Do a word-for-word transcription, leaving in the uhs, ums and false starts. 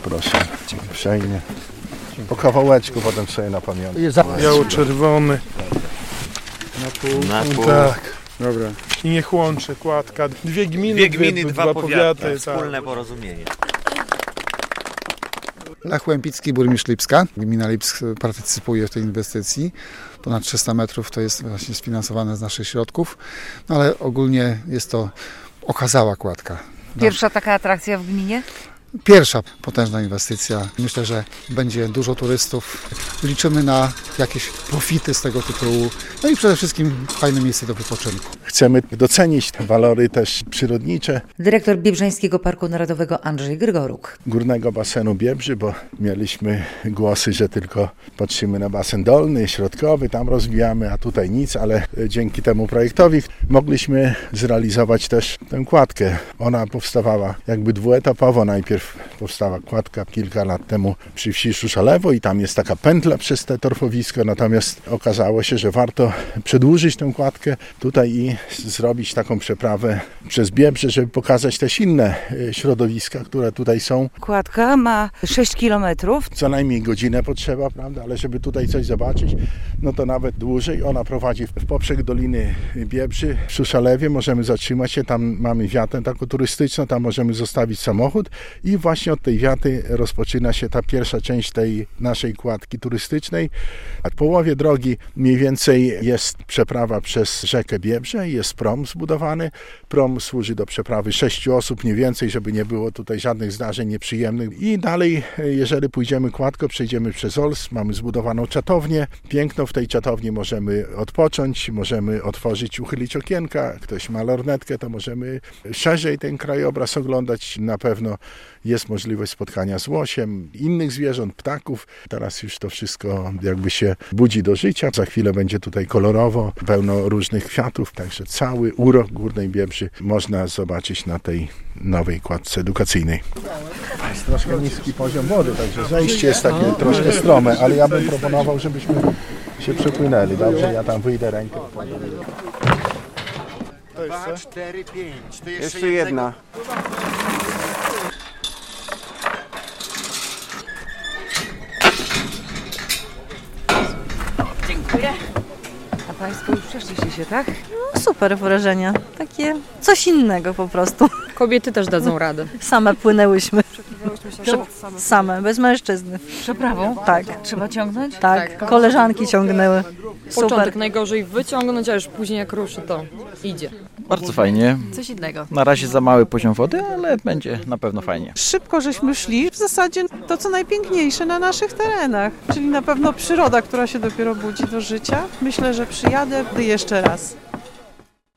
proszę. Uprzejmie. Po kawałeczku potem sobie na pamiątkę. Biało-czerwony. Na pół. Na pół. Tak. Dobra. I niech łączy kładka. Dwie gminy, Dwie gminy, dwie, dwa, dwa powiaty. powiaty. Wspólne Tak. porozumienie. Lech Łępicki, burmistrz Lipska. Gmina Lipsk partycypuje w tej inwestycji. Ponad trzysta metrów to jest właśnie sfinansowane z naszych środków. No ale ogólnie jest to okazała kładka. Pierwsza taka atrakcja w gminie? Pierwsza potężna inwestycja. Myślę, że będzie dużo turystów. Liczymy na jakieś profity z tego tytułu. No i przede wszystkim fajne miejsce do wypoczynku. Chcemy docenić te walory też przyrodnicze Dyrektor Biebrzańskiego Parku Narodowego Andrzej Grygoruk. górnego basenu Biebrzy, bo mieliśmy głosy, że tylko patrzymy na basen dolny, środkowy, tam rozwijamy, a tutaj nic, ale dzięki temu projektowi mogliśmy zrealizować też tę kładkę. Ona powstawała jakby dwuetapowo. Najpierw powstała kładka kilka lat temu przy wsi Szuszalewo i tam jest taka pętla przez te torfowisko, natomiast okazało się, że warto przedłużyć tę kładkę tutaj i zrobić taką przeprawę przez Biebrze, żeby pokazać też inne środowiska, które tutaj są. Kładka ma sześć kilometrów. Co najmniej godzinę potrzeba, prawda, ale żeby tutaj coś zobaczyć, no to nawet dłużej. Ona prowadzi w poprzek Doliny Biebrzy. W Szuszalewie możemy zatrzymać się, tam mamy wiatę taką turystyczną, tam możemy zostawić samochód i właśnie od tej wiaty rozpoczyna się ta pierwsza część tej naszej kładki turystycznej. A w połowie drogi mniej więcej jest przeprawa przez rzekę Biebrze, jest prom zbudowany. Prom służy do przeprawy sześciu osób, nie więcej, żeby nie było tutaj żadnych zdarzeń nieprzyjemnych. I dalej, jeżeli pójdziemy kładko, przejdziemy przez Ols, mamy zbudowaną czatownię. Piękno, w tej czatowni możemy odpocząć, możemy otworzyć, uchylić okienka. Ktoś ma lornetkę, to możemy szerzej ten krajobraz oglądać. Na pewno jest możliwość spotkania z łosiem, innych zwierząt, ptaków. Teraz już to wszystko jakby się budzi do życia. Za chwilę będzie tutaj kolorowo, pełno różnych kwiatów, także cały urok Górnej Biebrzy można zobaczyć na tej nowej kładce edukacyjnej. Jest troszkę niski poziom wody, także zejście jest takie troszkę strome, ale ja bym proponował, żebyśmy się przepłynęli. Dobrze, ja tam wyjdę rękę. Dwa, cztery, pięć. To jeszcze, Jeszcze jedna. Dziękuję. A Państwo już przeszliście się, tak? No, super wrażenia. Takie coś innego po prostu. Kobiety też dadzą radę. Same płynęłyśmy. Prze- Same, bez mężczyzny. Przeprawą? Tak, Trzeba ciągnąć? tak. Koleżanki ciągnęły. Początek Super. najgorzej wyciągnąć, a już później jak ruszy, to idzie. Bardzo fajnie. Coś innego. Na razie za mały poziom wody, ale będzie na pewno fajnie. Szybko żeśmy szli, w zasadzie to co najpiękniejsze na naszych terenach, czyli na pewno przyroda, która się dopiero budzi do życia. Myślę, że przyjadę jeszcze raz.